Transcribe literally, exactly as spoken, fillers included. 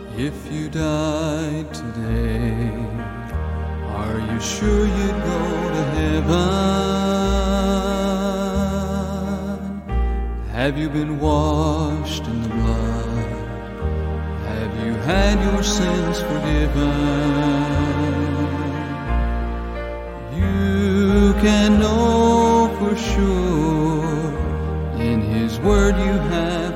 If you died today, are you sure you'd go to heaven? Have you been washed in the blood? Have you had your sins forgiven? You can know for sure in His Word you have